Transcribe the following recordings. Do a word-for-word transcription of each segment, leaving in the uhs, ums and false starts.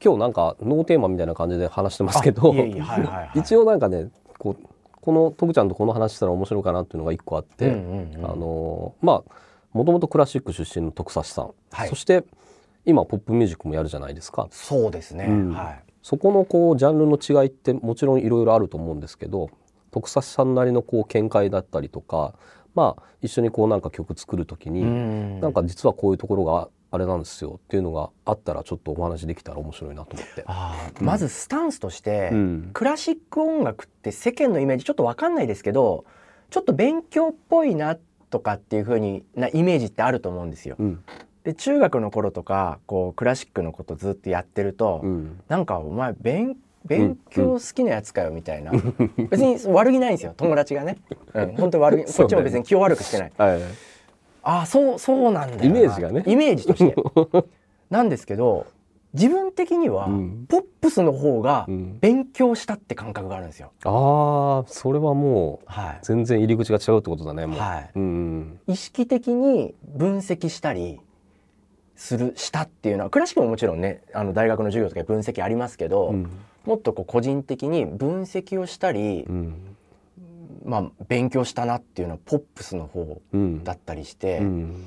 今日なんかノーテーマみたいな感じで話してますけど、一応なんかねこうこの徳ちゃんとこの話したら面白いかなっていうのが一個あって、うんうんうん、あのまあもともとクラシック出身の徳指さん、はい、そして今ポップミュージックもやるじゃないですか。 そうですね、うん、はい、 そこのこうジャンルの違いってもちろんいろいろあると思うんですけど、徳指さんなりのこう見解だったりとか、まあ一緒にこうなんか曲作る時に、うん、なんか実はこういうところがあれなんですよっていうのがあったらちょっとお話できたら面白いなと思って。 あ、うん、まずスタンスとして、うん、クラシック音楽って世間のイメージちょっと分かんないですけど、ちょっと勉強っぽいなとかっていう風になイメージってあると思うんですよ。うん、で中学の頃とかこうクラシックのことずっとやってると、うん、なんかお前勉勉強好きなやつかよみたいな、うんうん、別に悪気ないんですよ友達がね、うん、本当に悪気こっちも別に気を悪くしてない、はい、ああそうそうなんだよな、 イメージがね、 イメージとしてなんですけど、自分的にはポップスの方が勉強したって感覚があるんですよ、 うん、ああそれはもう全然入り口が違うってことだね、もう、はい、 うん、意識的に分析したりするしたっていうのはクラシックももちろんねあの大学の授業とか分析ありますけど、うん、もっとこう個人的に分析をしたり、うん、まあ勉強したなっていうのはポップスの方だったりして、うん、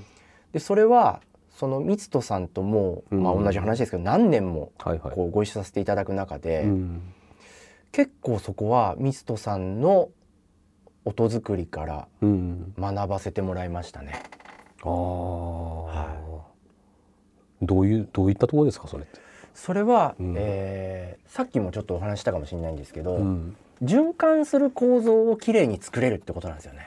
でそれはそのミツトさんとも、まあ、同じ話ですけど、うん、何年もこうご一緒させていただく中で、はいはい、結構そこはミツトさんの音作りから学ばせてもらいましたね、 うん、ああ、はいどういうどういったところですかそれって。 それは、うんえー、さっきもちょっとお話したかもしれないんですけど、うん、循環する構造をきれいに作れるってことなんですよね。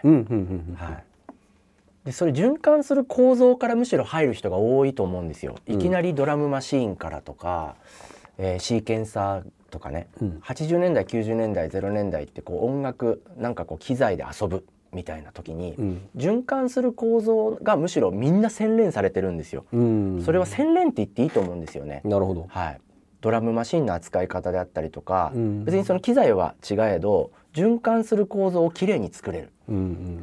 でそれ循環する構造からむしろ入る人が多いと思うんですよ。いきなりドラムマシーンからとか、うんえー、シーケンサーとかね、うん、はちじゅうねんだいきゅうじゅうねんだいゼロねんだいってこう音楽なんかこう機材で遊ぶみたいな時に、うん、循環する構造がむしろみんな洗練されてるんですよ、うん、それは洗練って言っていいと思うんですよね。 なるほど、 はい、ドラムマシンの扱い方であったりとか、うん、別にその機材は違えど循環する構造をきれいに作れる、うんうん、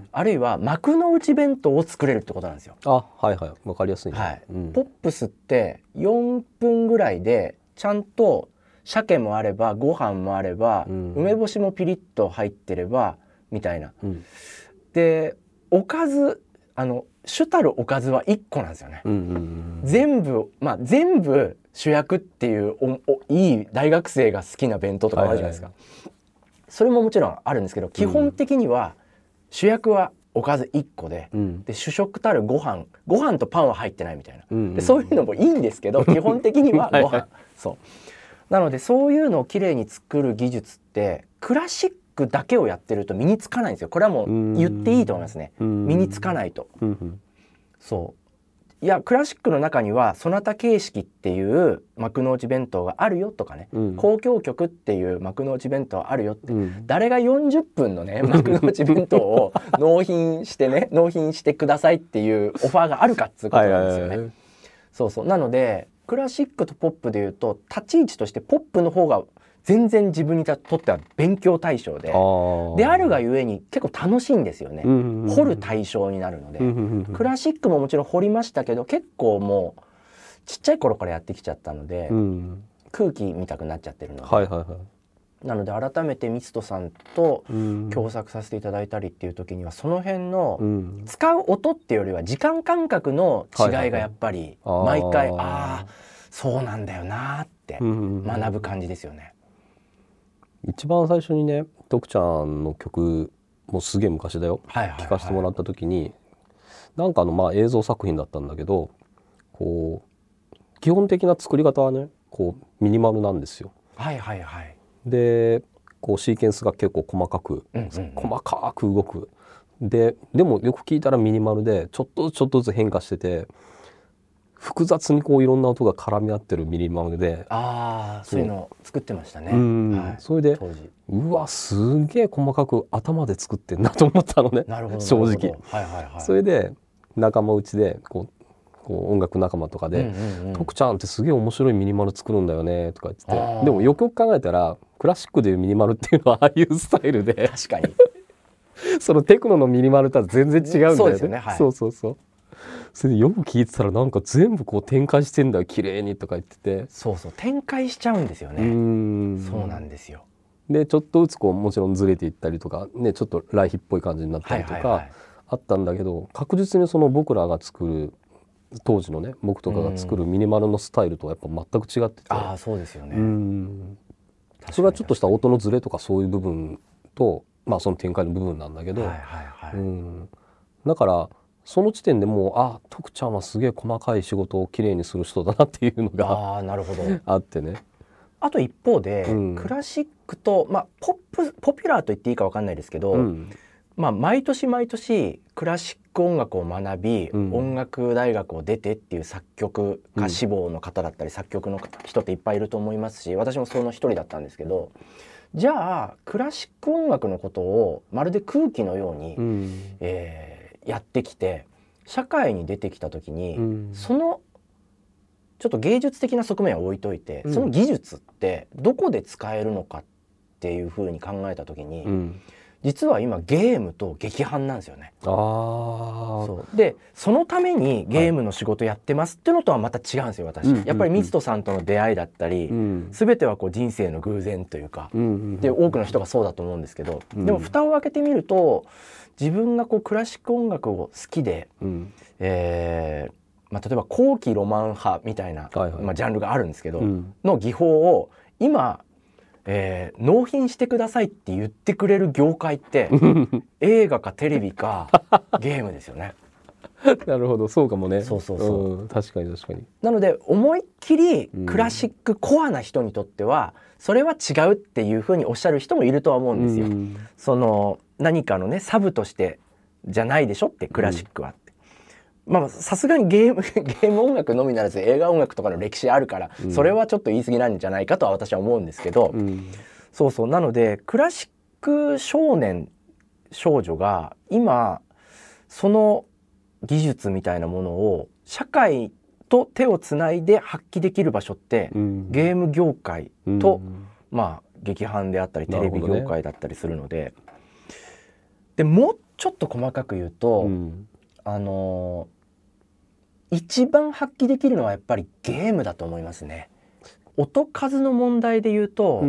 あるいは幕の内弁当を作れるってことなんですよ。 あ、はいはい、わかりやすいね、 はいうん、ポップスってよんぷんぐらいでちゃんと鮭もあればご飯もあれば、うん、梅干しもピリッと入ってればみたいな、うん、でおかずあの主たるおかずはいっこなんですよね、うんうんうん、全部まあ全部主役っていうおおいい大学生が好きな弁当とかあるじゃないですか、はいはいはい、それももちろんあるんですけど基本的には主役はおかずいっこで、うん、で主食たるご飯ご飯とパンは入ってないみたいな、うんうん、でそういうのもいいんですけど基本的にはご飯はい、はい、そうなのでそういうのをきれいに作る技術ってクラシックだけをやってると身につかないんですよ。これはもう言っていいと思いますね。身につかないと、うんうん、そういやクラシックの中にはソナタ形式っていう幕の内弁当があるよとかね、うん、交響曲っていう幕の内弁当あるよって、うん、誰がよんじゅっぷんのね幕の内弁当を納品してね納品してくださいっていうオファーがあるかっつうことなんですよね。はいはいはい、そうそうなのでクラシックとポップでいうと立ち位置としてポップの方が全然自分にとっては勉強対象でであるがゆえに結構楽しいんですよね、うんうんうん、掘る対象になるので、うんうんうん、クラシックももちろん掘りましたけど結構もうちっちゃい頃からやってきちゃったので、うん、空気見たくなっちゃってるので、はいはいはい、なので改めてミツトさんと共作させていただいたりっていう時にはその辺の使う音っていうよりは時間感覚の違いがやっぱり毎回、はいはいはい、ああそうなんだよなって学ぶ感じですよね。 一番最初にね徳ちゃんの曲もすげえ昔だよ、はいはいはい、聴かせてもらった時になんかのまあ映像作品だったんだけどこう基本的な作り方はねこうミニマルなんですよ。 はいはいはい、 でこうシーケンスが結構細かく、うんうんうん、細かく動くででもよく聞いたらミニマルでちょっとずつちょっとずつ変化してて複雑にこういろんな音が絡み合ってるミニマルで、 ああそういうの作ってましたね。うん、 はい、それで当時うわすげえ細かく頭で作ってんなと思ったのね。 なるほど正直、 はいはいはい、 それで仲間内でこうこう音楽仲間とかで、うんうんうん、徳ちゃんってすげえ面白いミニマル作るんだよねとか言ってて、でもよくよく考えたらクラシックでいうミニマルっていうのはああいうスタイルで確かにそのテクノのミニマルとは全然違うんだよね。 そうですよね、はい、 そうそうそうそれでよく聞いてたらなんか全部こう展開してんだよ綺麗にとか言ってて、 そうそう展開しちゃうんですよね。 うーんそうなんですよ。 でちょっとずつこうもちろんずれていったりとかね、ちょっと来賓っぽい感じになったりとか、 はいはいはい、 あったんだけど、確実にその僕らが作る当時のね僕とかが作るミニマルのスタイルとはやっぱ全く違ってて、 ああそうですよね。 うんそれはちょっとした音のズレとかそういう部分と、まあその展開の部分なんだけど、 はいはいはい、 うんだからその時点でもうあ徳ちゃんはすげえ細かい仕事をきれいにする人だなっていうのがあなるほどあってね。 あと一方で、うん、クラシックと、まあ、ポップポピュラーと言っていいか分かんないですけど、うん、まあ、毎年毎年クラシック音楽を学び、うん、音楽大学を出てっていう作曲家志望の方だったり、うん、作曲の人っていっぱいいると思いますし、私もその一人だったんですけど、じゃあクラシック音楽のことをまるで空気のように、うんえー、やってきて社会に出てきた時に、うん、そのちょっと芸術的な側面は置いといて、うん、その技術ってどこで使えるのかっていうふうに考えた時に、うん、実は今ゲームと劇伴なんですよね。あそうでそのためにゲームの仕事やってますっていうのとはまた違うんですよ私、はい、やっぱり水戸さんとの出会いだったり、うん、全てはこう人生の偶然というか、うん、で多くの人がそうだと思うんですけど、うん、でも蓋を開けてみると自分がこうクラシック音楽を好きで、うんえーまあ、例えば後期ロマン派みたいな、はいはいまあ、ジャンルがあるんですけど、うん、の技法を今、えー、納品してくださいって言ってくれる業界って映画かテレビかゲームですよね。 なるほどそうかもね。 そうそうそう、 うん、確かに確かに。 なので思いっきりクラシックコアな人にとってはそれは違うっていうふうにおっしゃる人もいるとは思うんですよ。うん、その何かのねサブとしてじゃないでしょってクラシックは。うんまあさすがにゲームゲーム音楽のみならず映画音楽とかの歴史あるから、うん、それはちょっと言い過ぎなんじゃないかとは私は思うんですけど、うん、そうそうなのでクラシック少年少女が今その技術みたいなものを社会と手をつないで発揮できる場所って、うん、ゲーム業界と、うん、まあ劇伴であったりテレビ業界だったりするので、ね、でもうちょっと細かく言うと、うん、あのー一番発揮できるのはやっぱりゲームだと思いますね。音数の問題で言うと、うん、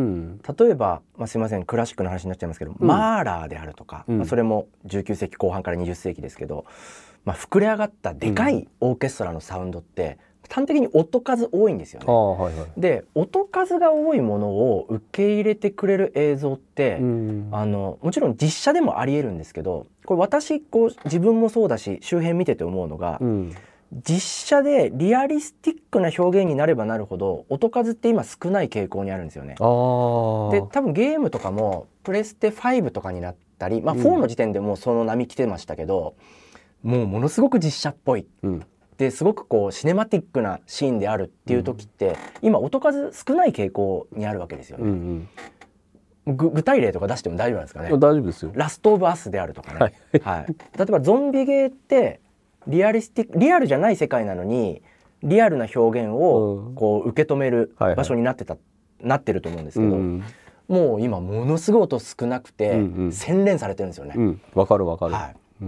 例えば、まあ、すいませんクラシックの話になっちゃいますけど、うん、マーラーであるとか、うんまあ、それもじゅうきゅう世紀後半からにじゅっ世紀ですけど、まあ、膨れ上がったでかいオーケストラのサウンドって、端的に音数多いんですよね。はいはい、で音数が多いものを受け入れてくれる映像って、うん、あのもちろん実写でもありえるんですけど、これ私こう自分もそうだし周辺見てて思うのが、うん実写でリアリスティックな表現になればなるほど音数って今少ない傾向にあるんですよね。あで多分ゲームとかもプレステファイブとかになったり、まあ、フォーの時点でもうその波来てましたけど、うん、もうものすごく実写っぽい、うん、ですごくこうシネマティックなシーンであるっていう時って、うん、今音数少ない傾向にあるわけですよね。うんうん、ぐ具体例とか出しても大丈夫なんですかね。 大丈夫ですよ。 ラストオブアスであるとかね、はいはい、例えばゾンビゲーってリアリスティックリアルじゃない世界なのにリアルな表現をこう受け止める場所になってた、うんはいはい、なってると思うんですけど、うん、もう今ものすごい音少なくて、うんうん、洗練されてるんですよね。わ、 うん、かるわかる、 はいうん、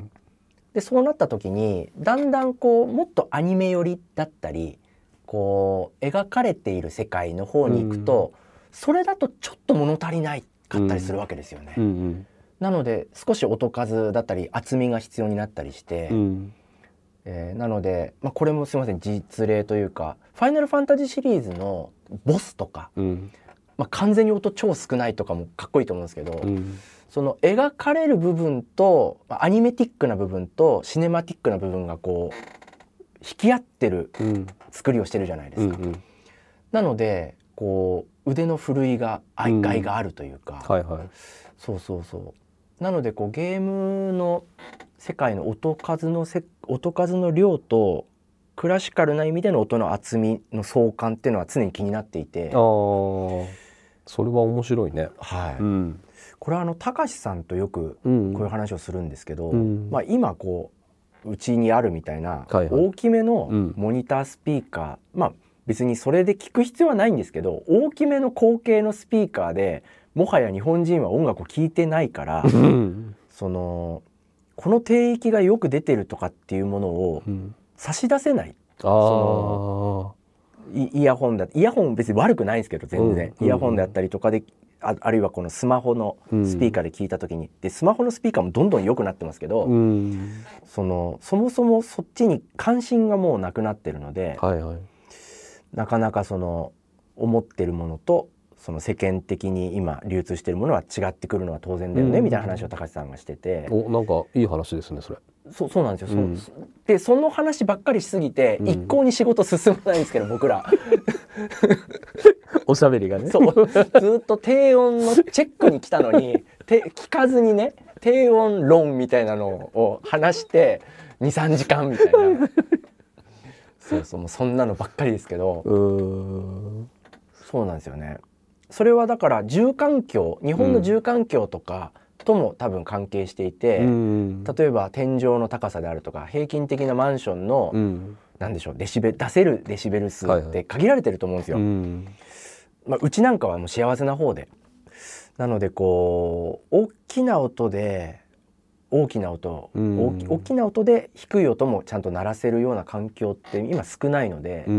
でそうなった時にだんだんこうもっとアニメ寄りだったりこう描かれている世界の方に行くと、うん、それだとちょっと物足りないかったりするわけですよね。うんうんうんなので少し音数だったり厚みが必要になったりして、うんえー、なので、まあ、これもすいません実例というかファイナルファンタジーシリーズのボスとか、うんまあ、完全に音超少ないとかもかっこいいと思うんですけど、うん、その描かれる部分とアニメティックな部分とシネマティックな部分がこう引き合ってる作りをしてるじゃないですか。うんうん、なのでこう腕の振るいが愛ががあるというか、うんはいはい、そうそうそうなのでこうゲームの世界の音数のせ音数の量とクラシカルな意味での音の厚みの相関っていうのは常に気になっていて、あそれは面白いね。 はい、うん、これはあのたかしさんとよくこういう話をするんですけど、うんまあ、今こううちにあるみたいな大きめのモニタースピーカー、はいうん、まあ別にそれで聞く必要はないんですけど大きめの口径のスピーカーでもはや日本人は音楽を聴いてないからそのこの低域がよく出てるとかっていうものを差し出せない、うん、そのイヤホンだイヤホン別に悪くないんですけど全然、うん、イヤホンであったりとかで あ, あるいはこのスマホのスピーカーで聞いた時に、うん、でスマホのスピーカーもどんどん良くなってますけど、うん、そのそもそもそっちに関心がもうなくなってるので、はいはい、なかなかその思ってるものとその世間的に今流通しているものは違ってくるのは当然だよね、うん、みたいな話を高橋さんがしてて、 おなんかいい話ですねそれ。 そ, そうなんですよ、うん、そでその話ばっかりしすぎて、うん、一向に仕事進まないんですけど僕らおしゃべりがねそうずっと低音のチェックに来たのにて聞かずにね低音論みたいなのを話してにさんじかんみたいなそうそうもうそんなのばっかりですけど、うーんそうなんですよね。それはだから住環境日本の住環境とか、うんとも多分関係していて、うん、例えば天井の高さであるとか平均的なマンションの、うん、なんでしょうデシベ出せるデシベル数って限られてると思うんですよ、はいはいうんまあ、うちなんかはもう幸せな方でなのでこう大きな音で大きな音、うん、大き、大きな音で低い音もちゃんと鳴らせるような環境って今少ないので、うん、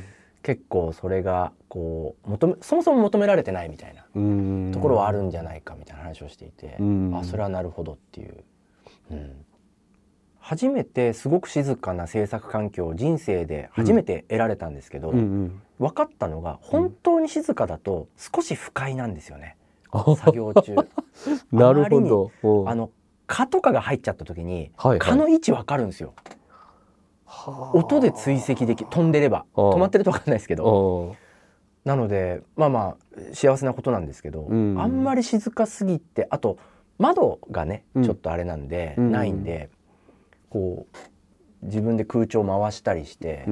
結構それがこう求めそもそも求められてないみたいなところはあるんじゃないかみたいな話をしていて、あそれはなるほどっていう、うん、初めてすごく静かな制作環境を人生で初めて得られたんですけど、うんうんうん、分かったのが本当に静かだと少し不快なんですよね、うん、作業中なるほど。 あの蚊とかが入っちゃった時に、はいはい、蚊の位置分かるんですよ。音で追跡でき飛んでれば止まってると分かんないですけどなのでまあまあ幸せなことなんですけど、うん、あんまり静かすぎてあと窓がね、うん、ちょっとあれなんで、うん、ないんでこう自分で空調回したりして、うん、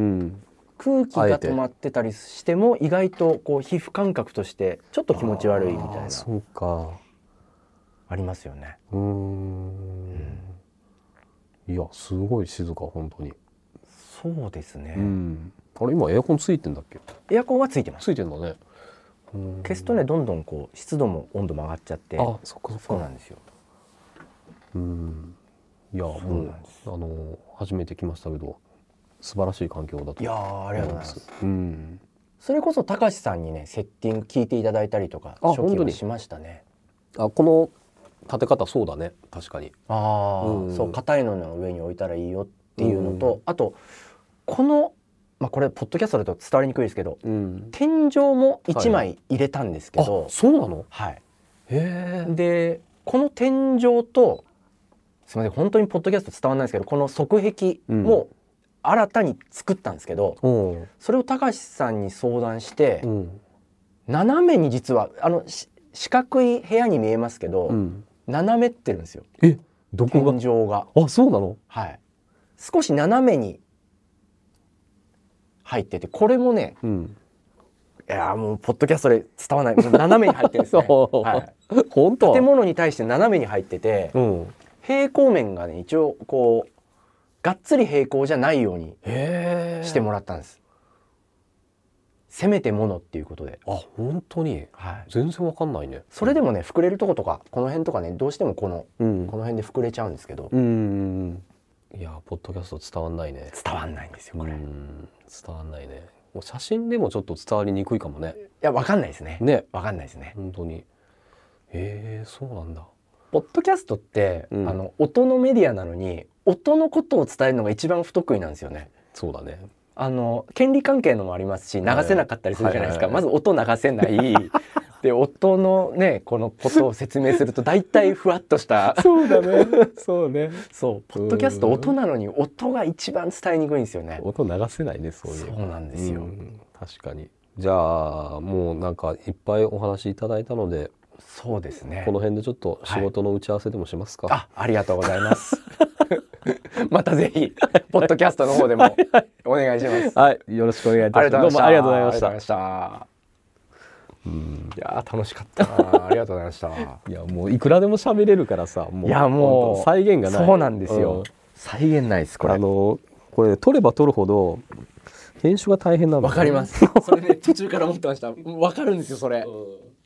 空気が止まってたりしても意外とこう皮膚感覚としてちょっと気持ち悪いみたいなそうかありますよね。 うーん、うん、いやすごい静か本当に。 そうですね、 うん、あれ今エアコンついてんだっけ。 エアコンはついてます。 ついてんだね。 消すとねどんどんこう湿度も温度も上がっちゃって。 あそっかそっか。 そうなんですよ。 うんいやもうあの初めて来ましたけど素晴らしい環境だと。 いやありがとうございます。うん、それこそ高橋さんにねセッティング聞いていただいたりとか初期はしましたね。 あこの立て方そうだね確かに。 ああ、うん、そう硬いのの上に置いたらいいよっていうのと、うん、あとこのまあこれポッドキャストだと伝わりにくいですけど、うん、天井もいちまい入れたんですけど、 はい、あそうなの。 はい。 へえ。 でこの天井とすみません本当にポッドキャスト伝わらないですけどこの側壁も新たに作ったんですけど、うん、それを高橋さんに相談して、うん、斜めに実はあの四角い部屋に見えますけど、うん、斜めってるんですよ。 えどこが。 天井が。 あそうなの。 はい。少し斜めに入っててこれもね、うん、いやもうポッドキャストで伝わらない斜めに入ってるんですね、はい、本当建物に対して斜めに入ってて、うん、平行面がね一応こうがっつり平行じゃないようにしてもらったんです。せめてものっていうことで。 あ本当に、はい、全然わかんないね。 それでもね膨れるとことかこの辺とかねどうしてもこの、うん、この辺で膨れちゃうんですけど、うん、 いやポッドキャスト伝わんないね。 伝わんないんですよこれ。 うん伝わんないね。もう写真でもちょっと伝わりにくいかもね。 いやわかんないですね。ねわかんないですね。 本当に。へえそうなんだ。 ポッドキャストって、うん、あの音のメディアなのに音のことを伝えるのが一番不得意なんですよね。 そうだね。 あの権利関係のもありますし流せなかったりするじゃないですか。まず音流せないで音のねこのことを説明すると大体ふわっとしたそうだねそうねそうポッドキャスト音なのに音が一番伝えにくいんですよね。 音流せないねそういう。 そうなんですよ。 確かに。じゃあもうなんかいっぱいお話いただいたのでそうですねこの辺でちょっと仕事の打ち合わせでもしますか。 はい、あ, ありがとうございますまたぜひポッドキャストの方でもお願いしますはいよろしくお願いいたします。どうもありがとうございました。 ありがとうございました。うんいや楽しかったなありがとうございましたいやもういくらでも喋れるからさもういやもう再現がない。 そうなんですよ、うん、再現ないですこれ。 あのこれ撮れば撮るほど編集が大変なの。 わかりますそれね途中から思ってました。わかるんですよそれ、うん